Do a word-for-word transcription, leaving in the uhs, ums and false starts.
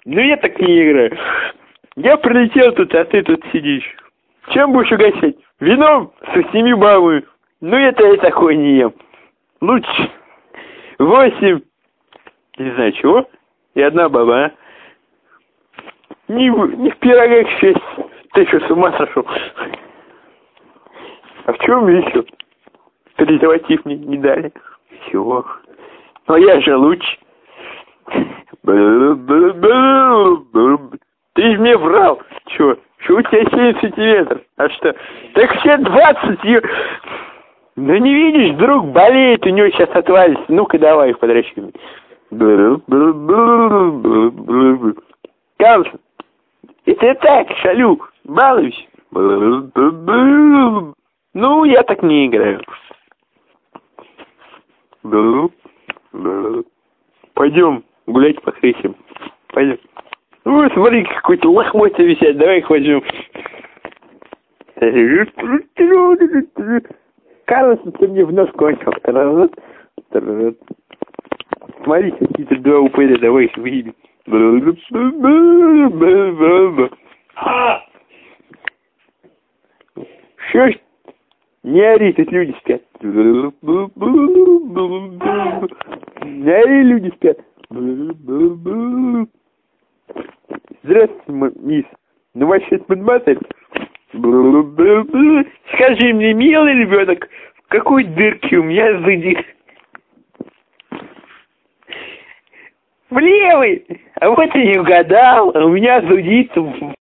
Ну я так не играю. Я прилетел тут, а ты тут сидишь. Чем будешь угощать? Вином со семи бабами. Ну это я такой не ем. Лучше восемь, не знаю чего, и одна баба, а? Не, не в пирогах шесть. Ты что, с ума сошел? А в чем еще? Презерватив мне не дали. Все. Но я же лучше. Ты же мне врал. Че? Что у тебя семь сантиметров? А что? Так все двадцать. Ё... Ну не видишь, друг болеет, у него сейчас отвалится. Ну-ка давай их подращи. Карлсон, это так, шалю, балуюсь. Ну, я так не играю. Пойдем гулять по крыше. Пойдем. Ну, смотри, какой-то лохмотья висят, давай их возьмем. Карлсон, ты мне в нос кончил. Смотри, какие-то два упыря, давай их выебем. Что ж? Не ори, тут люди спят. Не ори, люди спят. Здравствуйте, мисс. Ну, вас сейчас подмотать. Скажи мне, милый ребенок, в какой дырке у меня зудит? В левой. А вот и не угадал, а у меня зудит